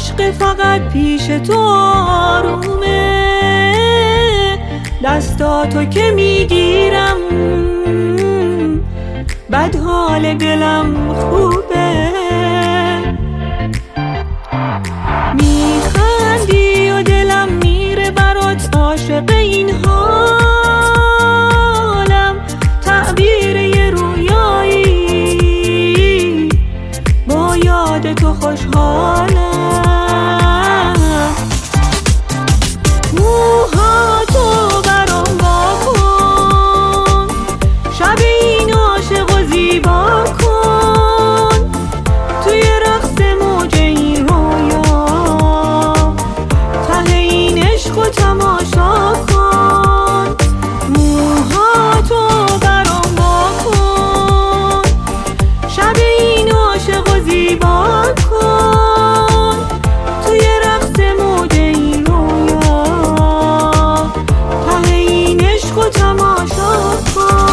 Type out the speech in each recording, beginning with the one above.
عشق فقط پیش تو آرومه، دستاتو که میگیرم بد حال دلم خوبه. میخندی و دلم میره برات، عاشق این حالم، تعبیر یه رویایی، با یاد تو خوشحالم. موهاتو برام واکن، شب این عاشق و زیبا کن، توی رقص موج این رویا، ته این عشق و تماشا کن. موهاتو برام واکن، شب این عاشق و زیبا کن، توی رقص موج این رویا، ته این عشق و تماشا کن.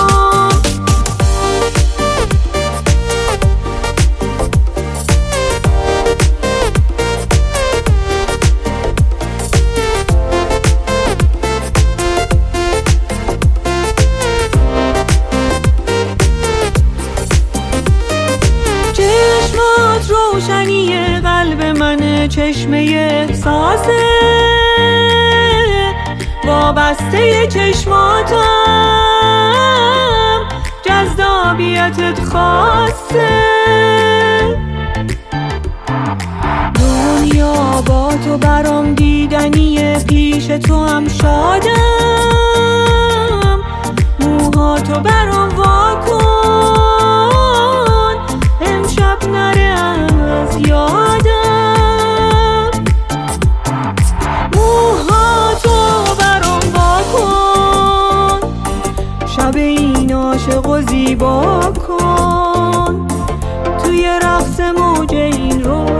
چشمات روشنی قلب منه، چشمه احساسه، وابسته چشماتم، جذابیتت خاصه. دنیا با تو برام دیدنیه، پیش تو هم شادم. موهاتو برام واکن، امشب نره از یادم. موهاتو برام واکن، شب این عاشق و زیبا کن، توی رقص موج این رو